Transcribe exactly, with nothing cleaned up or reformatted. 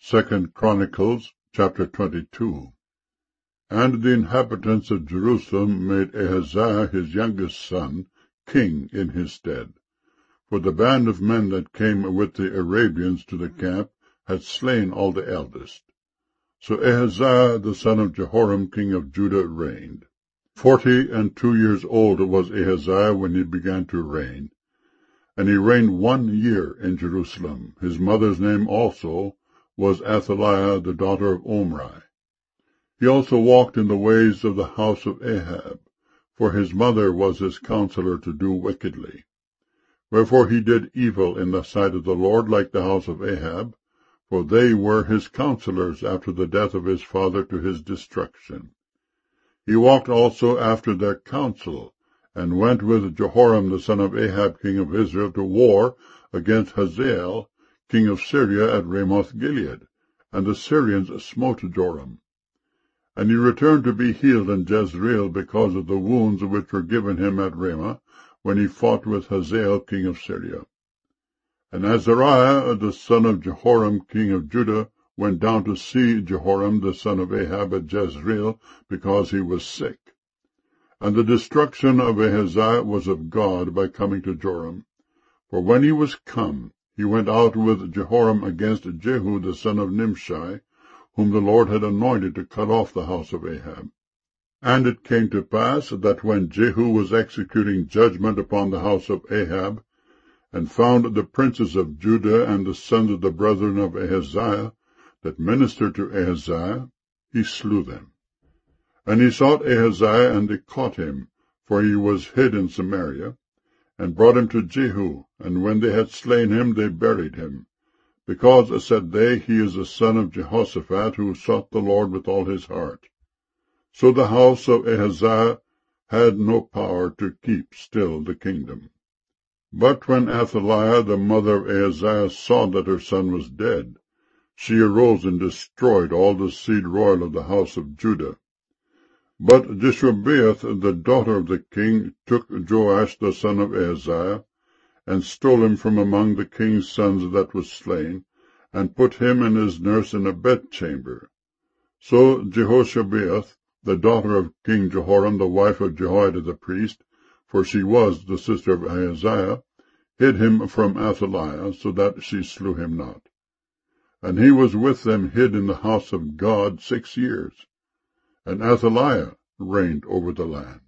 Second Chronicles chapter twenty-two. And the inhabitants of Jerusalem made Ahaziah his youngest son king in his stead. For the band of men that came with the Arabians to the camp had slain all the eldest. So Ahaziah the son of Jehoram king of Judah reigned. Forty and two years old was Ahaziah when he began to reign. And he reigned one year in Jerusalem. His mother's name also was Athaliah the daughter of Omri. He also walked in the ways of the house of Ahab, for his mother was his counselor to do wickedly. Wherefore he did evil in the sight of the Lord like the house of Ahab, for they were his counselors after the death of his father to his destruction. He walked also after their counsel, and went with Jehoram the son of Ahab king of Israel to war against Hazael king of Syria at Ramoth-Gilead, and the Syrians smote Joram. And he returned to be healed in Jezreel because of the wounds which were given him at Ramah, when he fought with Hazael king of Syria. And Azariah the son of Jehoram king of Judah went down to see Jehoram the son of Ahab at Jezreel, because he was sick. And the destruction of Ahaziah was of God by coming to Joram. For when he was come, he went out with Jehoram against Jehu the son of Nimshi, whom the Lord had anointed to cut off the house of Ahab. And it came to pass that when Jehu was executing judgment upon the house of Ahab, and found the princes of Judah and the sons of the brethren of Ahaziah that ministered to Ahaziah, he slew them. And he sought Ahaziah, and they caught him, for he was hid in Samaria, and brought him to Jehu, and when they had slain him, they buried him. Because, said they, he is the son of Jehoshaphat, who sought the Lord with all his heart. So the house of Ahaziah had no power to keep still the kingdom. But when Athaliah, the mother of Ahaziah, saw that her son was dead, she arose and destroyed all the seed royal of the house of Judah. But Jeshobeath, the daughter of the king, took Joash the son of Ahaziah, and stole him from among the king's sons that was slain, and put him and his nurse in a bedchamber. So Jehoshabeath, the daughter of King Jehoram, the wife of Jehoiada the priest, for she was the sister of Ahaziah, hid him from Athaliah, so that she slew him not. And he was with them hid in the house of God six years. And Athaliah reigned over the land.